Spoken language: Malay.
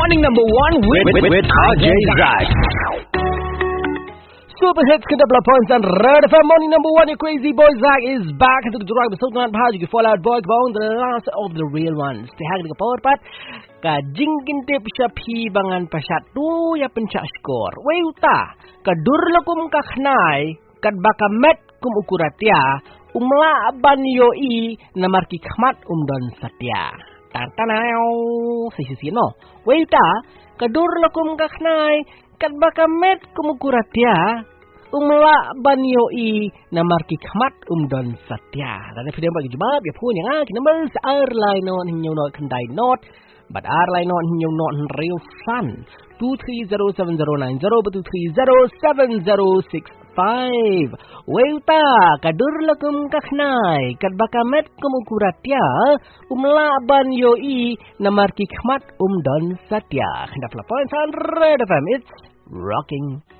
Morning number 1 with RJ Zach. Super hits ke 10 Red FM Morning number 1. Your crazy boy Zach is back. Untuk durang bersama dengan you can follow out boy kebawang the last of the real ones. Tihang dengan power part. Ka jingkin tip syapi bangan pasat tu ya pencak skor. Wei uta. Ka durlakum ka khnai. Kad bakamet kum ukuratia. Umla ban yoi namarki khmat don satya. Tantanau. Sisi no. Wei uta. Ka durlakum ka khnai. Kad bakamet kumukuratia umla banyoi namarki khmat don satya. Dan video bagi jawab ya pun yang number airline non hinyo not kandai not but airline non hinyo not real fun 2307090 betul 2307065 weuta kadur lakum kaknai kad bakamet kumukuratia umla banyoi namarki khmat don satya. Hendak lapor Red FM, it's rocking.